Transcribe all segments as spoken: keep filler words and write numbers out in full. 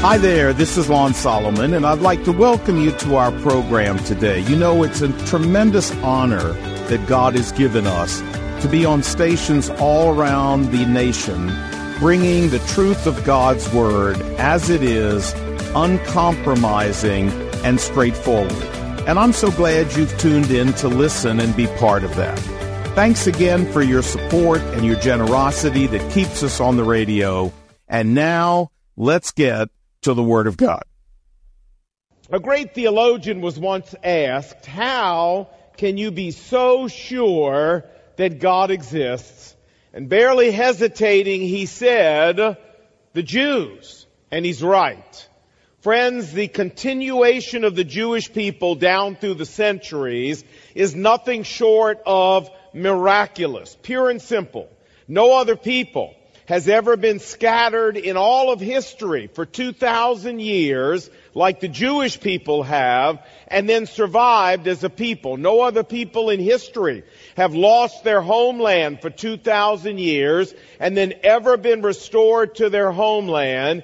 Hi there, this is Lon Solomon, and I'd like to welcome you to our program today. You know, it's a tremendous honor that God has given us to be on stations all around the nation, bringing the truth of God's Word as it is, uncompromising and straightforward. And I'm so glad you've tuned in to listen and be part of that. Thanks again for your support and your generosity that keeps us on the radio. And now, let's get to the Word of God. A great theologian was once asked, how can you be so sure that God exists? And barely hesitating, he said, the Jews. And he's right. Friends, the continuation of the Jewish people down through the centuries is nothing short of miraculous, pure and simple. No other people has ever been scattered in all of history for two thousand years like the Jewish people have, and then survived as a people. No other people in history have lost their homeland for two thousand years and then ever been restored to their homeland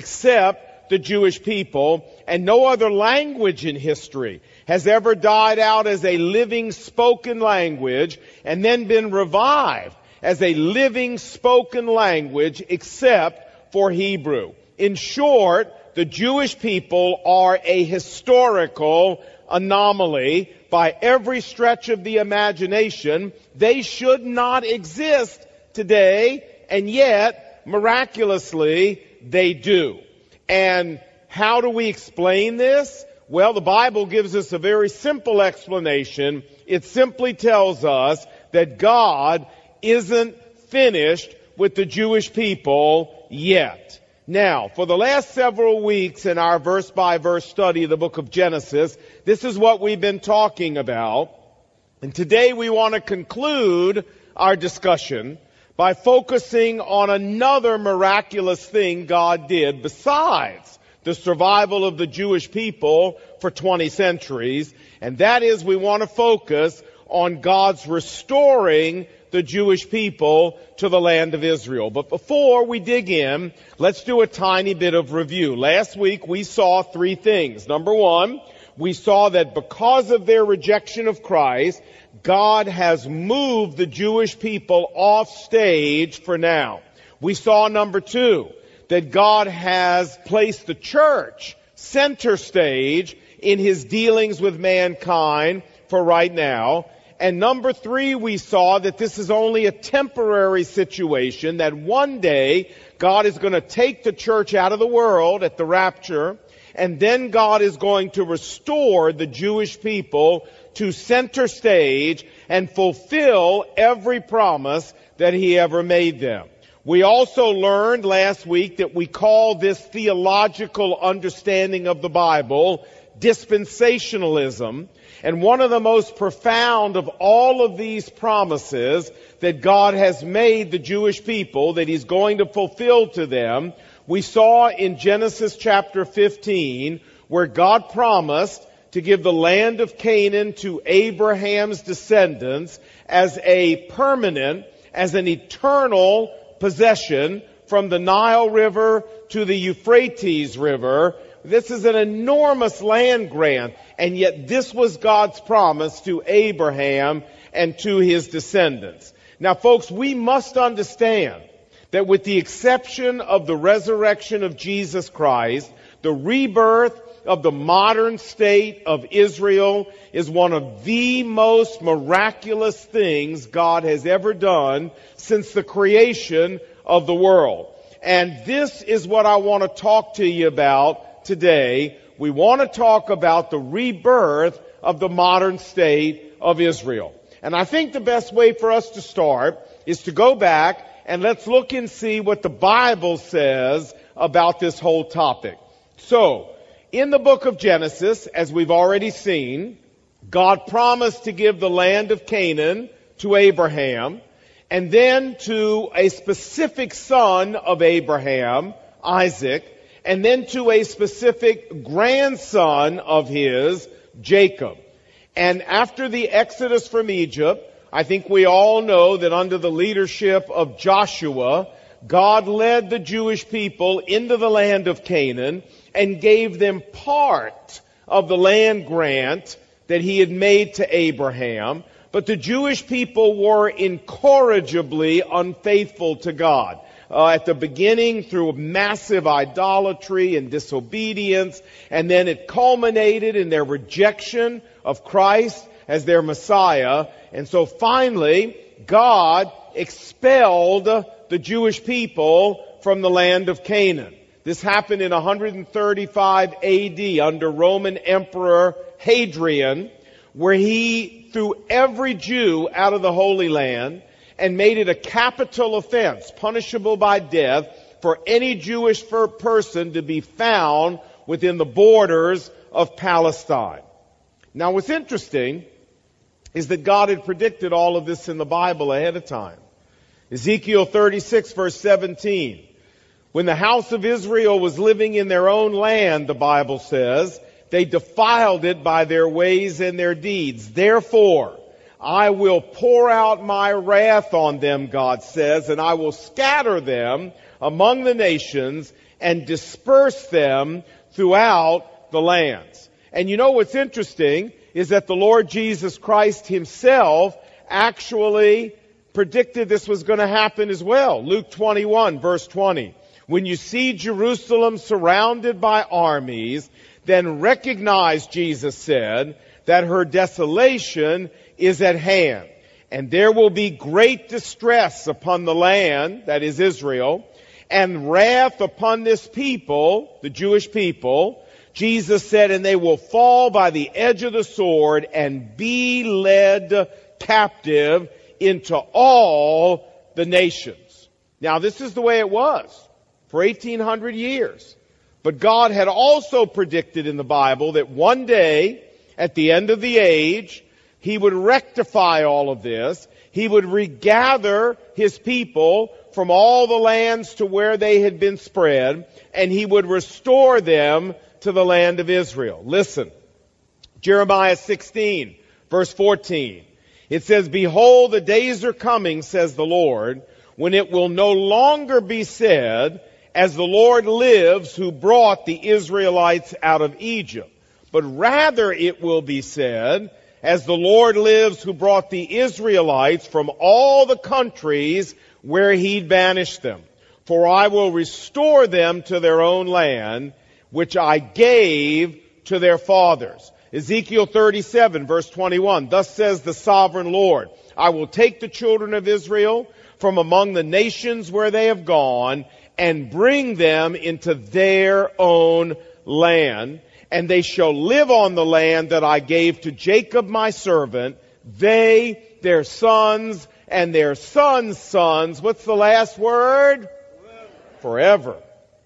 except the Jewish people. And no other language in history has ever died out as a living spoken language and then been revived as a living spoken language except for Hebrew. In short, the Jewish people are a historical anomaly by every stretch of the imagination. They should not exist today, and yet, miraculously, they do. And how do we explain this? Well, the Bible gives us a very simple explanation. It simply tells us that God isn't finished with the Jewish people yet. Now, for the last several weeks in our verse-by-verse study of the book of Genesis, this is what we've been talking about. And today we want to conclude our discussion by focusing on another miraculous thing God did besides the survival of the Jewish people for twenty centuries. And that is, we want to focus on God's restoring the Jewish people to the land of Israel. But before we dig in, let's do a tiny bit of review. Last week we saw three things. Number one, we saw that because of their rejection of Christ, God has moved the Jewish people off stage for now. We saw, number two, that God has placed the church center stage in His dealings with mankind for right now. And number three, we saw that this is only a temporary situation, that one day God is going to take the church out of the world at the rapture, and then God is going to restore the Jewish people to center stage and fulfill every promise that He ever made them. We also learned last week that we call this theological understanding of the Bible dispensationalism. And one of the most profound of all of these promises that God has made the Jewish people, that He's going to fulfill to them, we saw in Genesis chapter fifteen, where God promised to give the land of Canaan to Abraham's descendants as a permanent, as an eternal possession from the Nile River to the Euphrates River. This is an enormous land grant, and yet this was God's promise to Abraham and to his descendants. Now, folks, we must understand that with the exception of the resurrection of Jesus Christ, the rebirth of the modern state of Israel is one of the most miraculous things God has ever done since the creation of the world. And this is what I want to talk to you about today. We want to talk about the rebirth of the modern state of Israel. And I think the best way for us to start is to go back and let's look and see what the Bible says about this whole topic. So, in the book of Genesis, as we've already seen, God promised to give the land of Canaan to Abraham, and then to a specific son of Abraham, Isaac, and then to a specific grandson of his, Jacob. And after the exodus from Egypt, I think we all know that under the leadership of Joshua, God led the Jewish people into the land of Canaan, and gave them part of the land grant that he had made to Abraham. But the Jewish people were incorrigibly unfaithful to God. Uh, at the beginning, through massive idolatry and disobedience, and then it culminated in their rejection of Christ as their Messiah. And so finally, God expelled the Jewish people from the land of Canaan. This happened in one thirty-five A D under Roman Emperor Hadrian, where he threw every Jew out of the Holy Land and made it a capital offense, punishable by death, for any Jewish person to be found within the borders of Palestine. Now, what's interesting is that God had predicted all of this in the Bible ahead of time. Ezekiel thirty-six, verse seventeen. When the house of Israel was living in their own land, the Bible says, they defiled it by their ways and their deeds. Therefore, I will pour out my wrath on them, God says, and I will scatter them among the nations and disperse them throughout the lands. And you know what's interesting is that the Lord Jesus Christ himself actually predicted this was going to happen as well. Luke twenty-one, verse twenty. When you see Jerusalem surrounded by armies, then recognize, Jesus said, that her desolation is at hand. And there will be great distress upon the land, that is Israel, and wrath upon this people, the Jewish people. Jesus said, and they will fall by the edge of the sword and be led captive into all the nations. Now, this is the way it was for eighteen hundred years. But God had also predicted in the Bible that one day, at the end of the age, he would rectify all of this. He would regather his people from all the lands to where they had been spread, and he would restore them to the land of Israel. Listen, Jeremiah sixteen, verse fourteen. It says, behold, the days are coming, says the Lord, when it will no longer be said, as the Lord lives who brought the Israelites out of Egypt. But rather it will be said, as the Lord lives who brought the Israelites from all the countries where he'd banished them. For I will restore them to their own land, which I gave to their fathers. Ezekiel thirty-seven, verse twenty-one. Thus says the sovereign Lord, I will take the children of Israel from among the nations where they have gone and bring them into their own land. And they shall live on the land that I gave to Jacob my servant, they, their sons, and their sons' sons. What's the last word? Forever. Forever.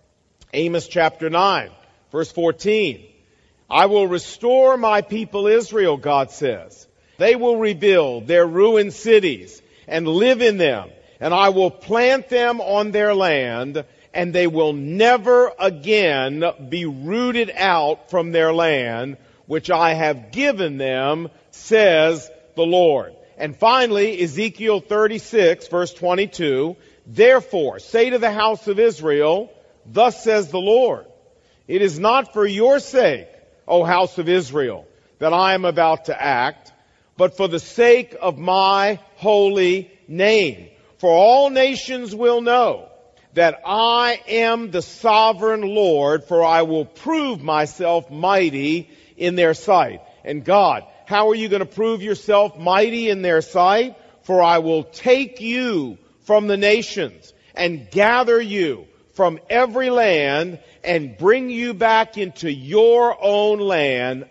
Amos chapter nine, verse fourteen. I will restore my people Israel, God says. They will rebuild their ruined cities and live in them. And I will plant them on their land, and they will never again be rooted out from their land, which I have given them, says the Lord. And finally, Ezekiel thirty-six, verse twenty-two, therefore, say to the house of Israel, thus says the Lord, it is not for your sake, O house of Israel, that I am about to act, but for the sake of my holy name. For all nations will know that I am the sovereign Lord, for I will prove myself mighty in their sight. And God, how are you going to prove yourself mighty in their sight? For I will take you from the nations and gather you from every land and bring you back into your own land.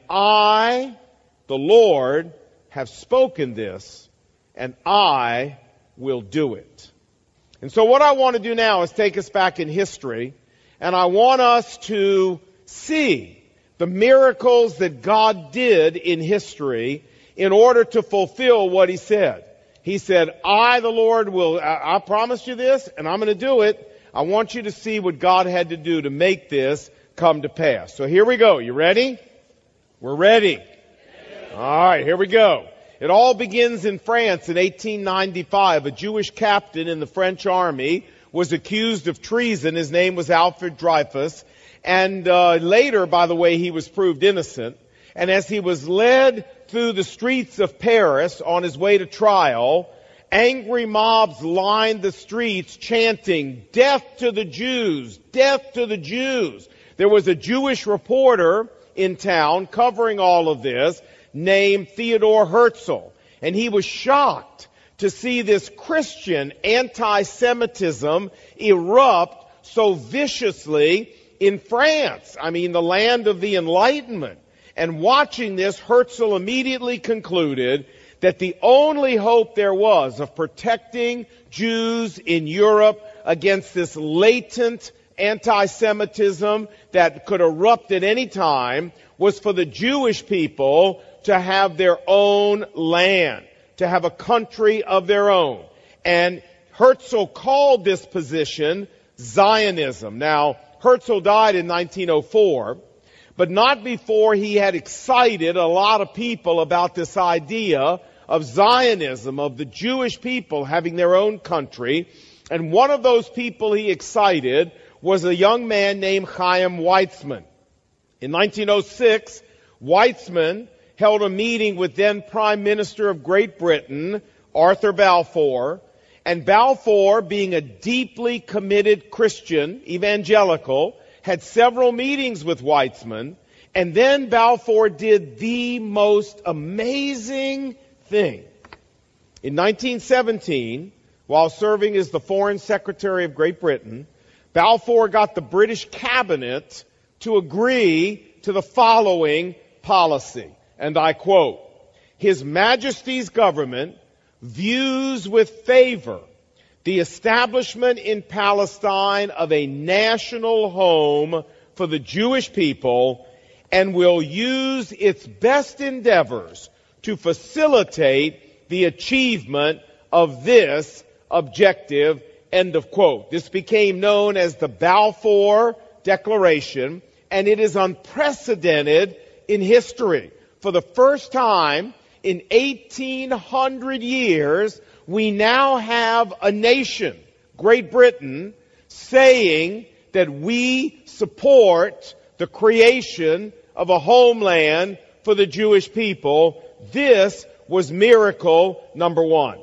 I, the Lord, have spoken this, and I will do it. And so what I want to do now is take us back in history, and I want us to see the miracles that God did in history in order to fulfill what he said. He said, I, the Lord, will, I, I promised you this, and I'm going to do it. I want you to see what God had to do to make this come to pass. So here we go. You ready? We're ready. All right, here we go. It all begins in France in eighteen ninety-five. A Jewish captain in the French army was accused of treason. His name was Alfred Dreyfus. And uh, later, by the way, he was proved innocent. And as he was led through the streets of Paris on his way to trial, angry mobs lined the streets chanting, "Death to the Jews! Death to the Jews!" There was a Jewish reporter in town covering all of this named Theodor Herzl. And he was shocked to see this Christian anti-Semitism erupt so viciously in France. I mean, the land of the Enlightenment. And watching this, Herzl immediately concluded that the only hope there was of protecting Jews in Europe against this latent anti-Semitism that could erupt at any time was for the Jewish people to have their own land, to have a country of their own. And Herzl called this position Zionism. Now, Herzl died in nineteen oh four, but not before he had excited a lot of people about this idea of Zionism, of the Jewish people having their own country. And one of those people he excited was a young man named Chaim Weizmann. In nineteen oh six, Weizmann held a meeting with then Prime Minister of Great Britain, Arthur Balfour, and Balfour, being a deeply committed Christian, evangelical, had several meetings with Weizmann, and then Balfour did the most amazing thing. In nineteen seventeen, while serving as the Foreign Secretary of Great Britain, Balfour got the British cabinet to agree to the following policy, and I quote, "His Majesty's government views with favor the establishment in Palestine of a national home for the Jewish people and will use its best endeavors to facilitate the achievement of this objective," end of quote. This became known as the Balfour Declaration, and it is unprecedented in history. For the first time in eighteen hundred years, we now have a nation, Great Britain, saying that we support the creation of a homeland for the Jewish people. This was miracle number one.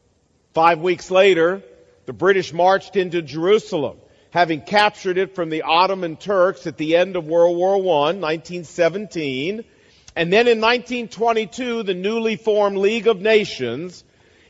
Five weeks later, the British marched into Jerusalem, having captured it from the Ottoman Turks at the end of World War One, nineteen seventeen. And then in nineteen twenty-two, the newly formed League of Nations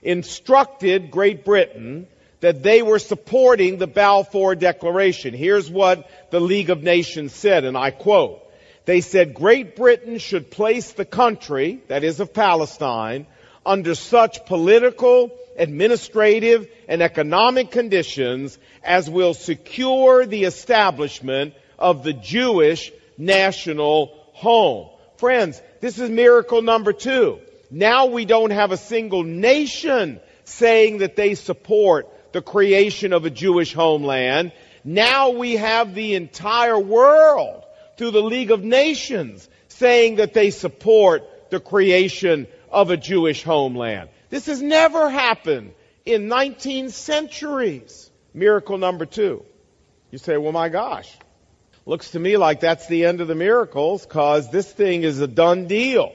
instructed Great Britain that they were supporting the Balfour Declaration. Here's what the League of Nations said, and I quote, they said, "Great Britain should place the country, that is of Palestine, under such political, administrative, and economic conditions as will secure the establishment of the Jewish national home." Friends, this is miracle number two. Now we don't have a single nation saying that they support the creation of a Jewish homeland. Now we have the entire world through the League of Nations saying that they support the creation of a Jewish homeland. This has never happened in nineteen centuries. Miracle number two. You say, well, my gosh. Looks to me like that's the end of the miracles, because this thing is a done deal.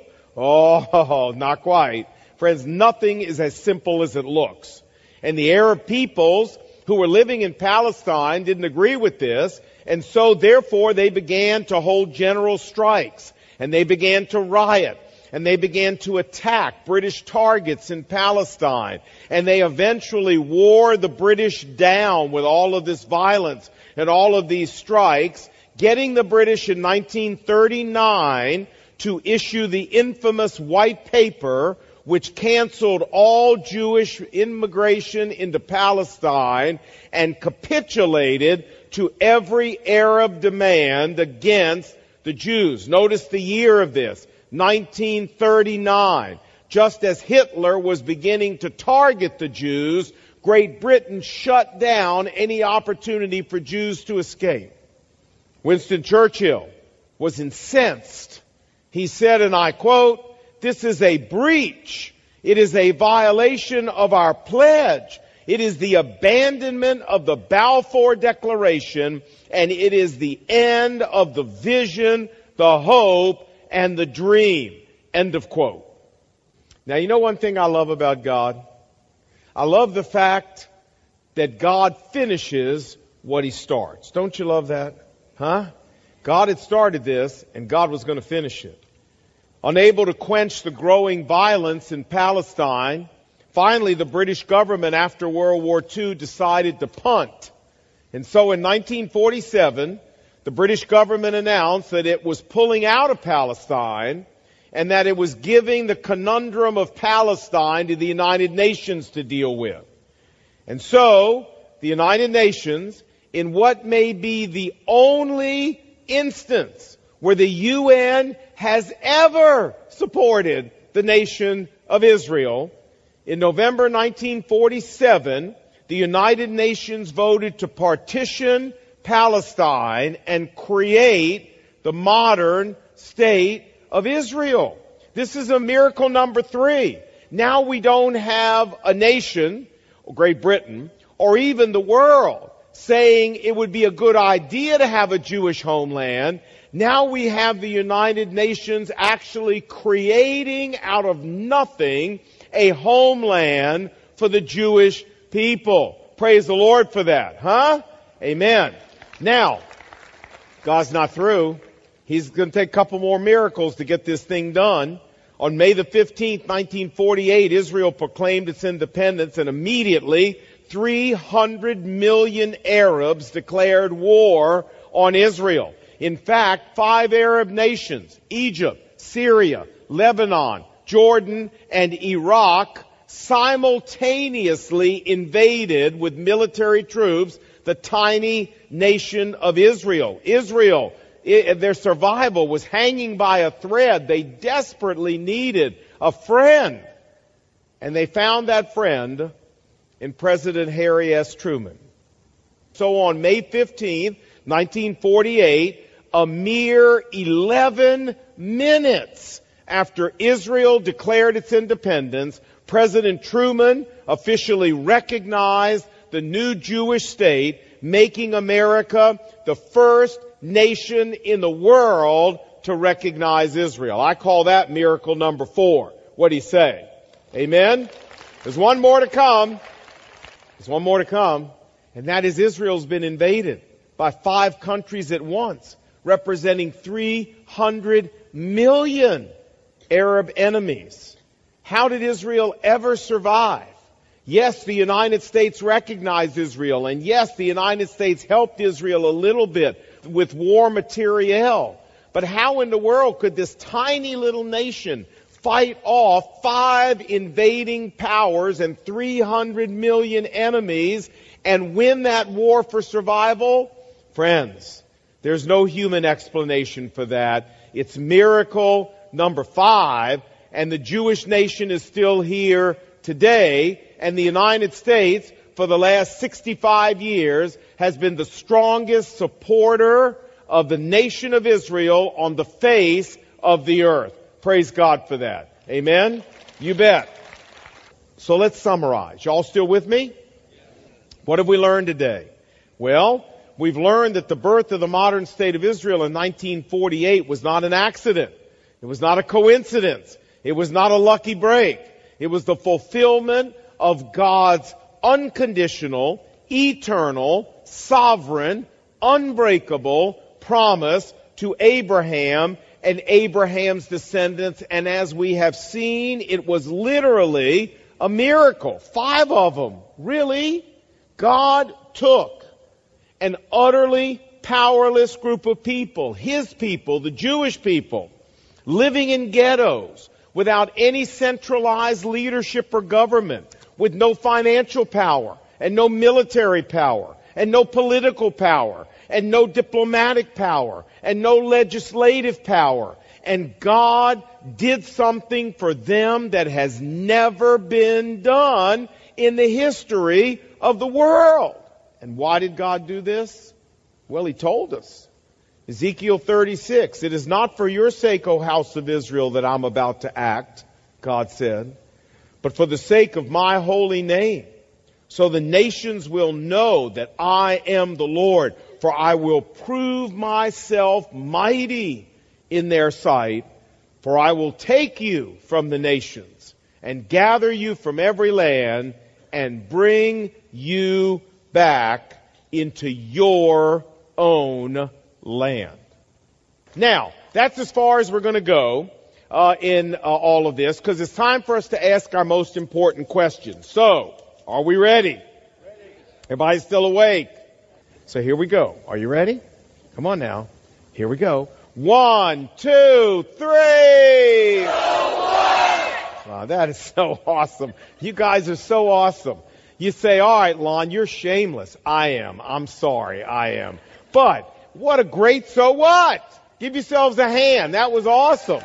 Oh, not quite. Friends, nothing is as simple as it looks. And the Arab peoples who were living in Palestine didn't agree with this, and so therefore they began to hold general strikes, and they began to riot, and they began to attack British targets in Palestine, and they eventually wore the British down with all of this violence and all of these strikes, getting the British in nineteen thirty-nine to issue the infamous White Paper, which canceled all Jewish immigration into Palestine and capitulated to every Arab demand against the Jews. Notice the year of this, nineteen thirty-nine. Just as Hitler was beginning to target the Jews, Great Britain shut down any opportunity for Jews to escape. Winston Churchill was incensed. He said, and I quote, "This is a breach. It is a violation of our pledge. It is the abandonment of the Balfour Declaration, and it is the end of the vision, the hope, and the dream. End of quote. Now, you know one thing I love about God? I love the fact that God finishes what He starts. Don't you love that? Huh? God had started this, and God was going to finish it. Unable to quench the growing violence in Palestine, finally the British government after World War Two decided to punt. And so in nineteen forty-seven, the British government announced that it was pulling out of Palestine and that it was giving the conundrum of Palestine to the United Nations to deal with. And so, the United Nations, in what may be the only instance where the U N has ever supported the nation of Israel, in November nineteen forty-seven, the United Nations voted to partition Palestine and create the modern state of Israel. This is a miracle number three. Now we don't have a nation, Great Britain, or even the world, saying it would be a good idea to have a Jewish homeland. Now we have the United Nations actually creating out of nothing a homeland for the Jewish people. Praise the Lord for that, huh? Amen. Now, God's not through. He's going to take a couple more miracles to get this thing done. On May the fifteenth, nineteen forty-eight, Israel proclaimed its independence, and immediately three hundred million Arabs declared war on Israel. In fact, five Arab nations, Egypt, Syria, Lebanon, Jordan, and Iraq, simultaneously invaded with military troops the tiny nation of Israel. Israel, it, their survival was hanging by a thread. They desperately needed a friend. And they found that friend in President Harry S. Truman. So on May fifteenth, nineteen forty-eight, a mere eleven minutes after Israel declared its independence, President Truman officially recognized the new Jewish state, making America the first nation in the world to recognize Israel. I call that miracle number four. What do you say? Amen? There's one more to come. There's one more to come. And that is Israel's been invaded by five countries at once, representing three hundred million Arab enemies. How did Israel ever survive? Yes, the United States recognized Israel, and yes, the United States helped Israel a little bit with war materiel. But how in the world could this tiny little nation fight off five invading powers and three hundred million enemies and win that war for survival? Friends, there's no human explanation for that. It's miracle number five, and the Jewish nation is still here today, and the United States, for the last sixty-five years, has been the strongest supporter of the nation of Israel on the face of the earth. Praise God for that. Amen? You bet. So let's summarize. Y'all still with me? What have we learned today? Well, we've learned that the birth of the modern state of Israel in nineteen forty-eight was not an accident. It was not a coincidence. It was not a lucky break. It was the fulfillment of God's unconditional, eternal, sovereign, unbreakable promise to Abraham and Abraham's descendants. And as we have seen, it was literally a miracle. Five of them. Really? God took an utterly powerless group of people, His people, the Jewish people, living in ghettos, without any centralized leadership or government, with no financial power, and no military power, and no political power, and no diplomatic power, and no legislative power. And God did something for them that has never been done in the history of the world. And why did God do this? Well, He told us. Ezekiel thirty-six, it is not for your sake, O house of Israel, that I'm about to act, God said, but for the sake of my holy name, so the nations will know that I am the Lord, for I will prove myself mighty in their sight, for I will take you from the nations and gather you from every land and bring you back into your own land. Now, that's as far as we're going to go uh, in uh, all of this, because it's time for us to ask our most important question. So, are we ready? Ready. Everybody's still awake? So here we go. Are you ready? Come on now. Here we go. One, two, three! Wow, that is so awesome. You guys are so awesome. You say, all right, Lon, you're shameless. I am. I'm sorry. I am. But what a great so what? Give yourselves a hand. That was awesome.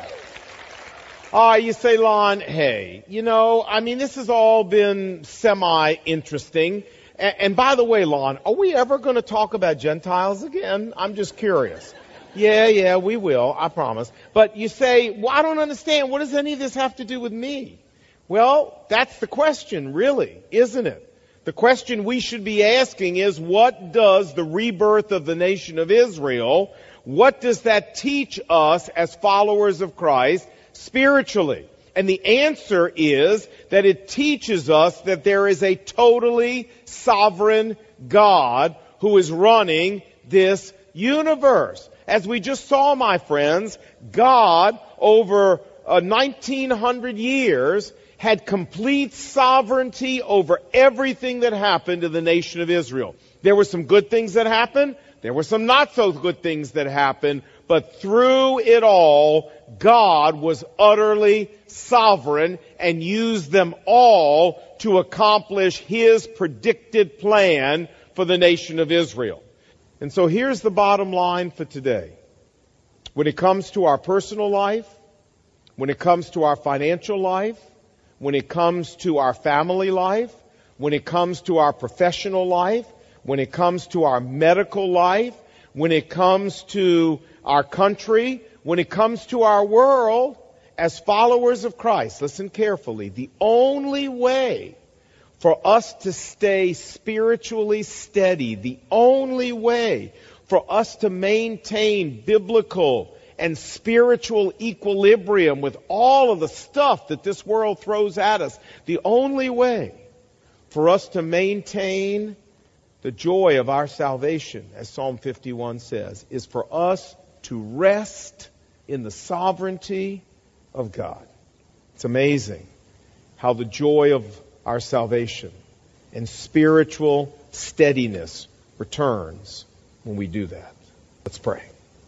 All right, you say, Lon, hey, you know, I mean, this has all been semi-interesting. And, and by the way, Lon, are we ever going to talk about Gentiles again? I'm just curious. Yeah, yeah, we will. I promise. But you say, well, I don't understand. What does any of this have to do with me? Well, that's the question, really, isn't it? The question we should be asking is, what does the rebirth of the nation of Israel, what does that teach us as followers of Christ spiritually? And the answer is that it teaches us that there is a totally sovereign God who is running this universe. As we just saw, my friends, God, over uh, nineteen hundred years, had complete sovereignty over everything that happened to the nation of Israel. There were some good things that happened. There were some not so good things that happened. But through it all, God was utterly sovereign and used them all to accomplish His predicted plan for the nation of Israel. And so here's the bottom line for today. When it comes to our personal life, when it comes to our financial life, when it comes to our family life, when it comes to our professional life, when it comes to our medical life, when it comes to our country, when it comes to our world, as followers of Christ, listen carefully, the only way for us to stay spiritually steady, the only way for us to maintain biblical and spiritual equilibrium with all of the stuff that this world throws at us, the only way for us to maintain the joy of our salvation, as Psalm fifty-one says, is for us to rest in the sovereignty of God. It's amazing how the joy of our salvation and spiritual steadiness returns when we do that. Let's pray.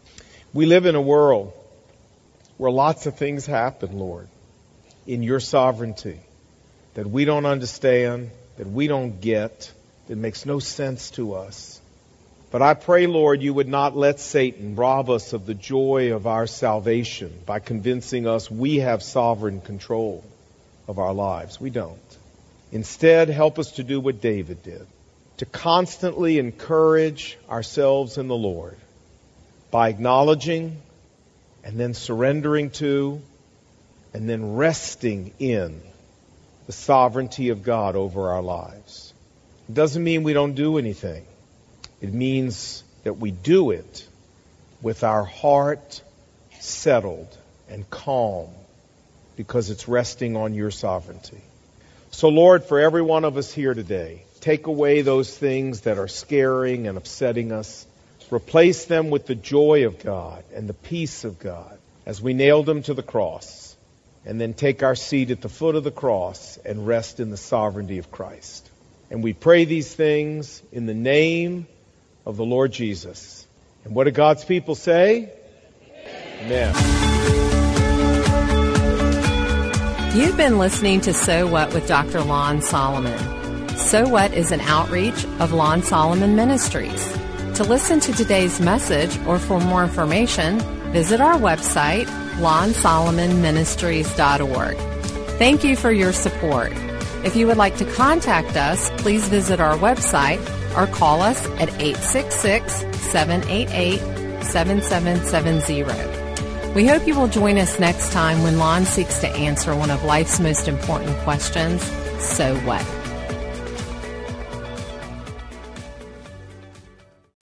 We live in a world where lots of things happen, Lord, in your sovereignty that we don't understand, that we don't get, that makes no sense to us. But I pray, Lord, you would not let Satan rob us of the joy of our salvation by convincing us we have sovereign control of our lives. We don't. Instead, help us to do what David did, to constantly encourage ourselves in the Lord by acknowledging and then surrendering to and then resting in the sovereignty of God over our lives. It doesn't mean we don't do anything. It means that we do it with our heart settled and calm because it's resting on your sovereignty. So, Lord, for every one of us here today, take away those things that are scaring and upsetting us. Replace them with the joy of God and the peace of God as we nailed them to the cross, and then take our seat at the foot of the cross and rest in the sovereignty of Christ. And we pray these things in the name of the Lord Jesus. And what do God's people say? Amen. You've been listening to So What with Doctor Lon Solomon. So What is an outreach of Lon Solomon Ministries. To listen to today's message or for more information, visit our website, lon solomon ministries dot org. Thank you for your support. If you would like to contact us, please visit our website or call us at eight six six, seven eight eight, seven seven seven zero. We hope you will join us next time when Lon seeks to answer one of life's most important questions, so what?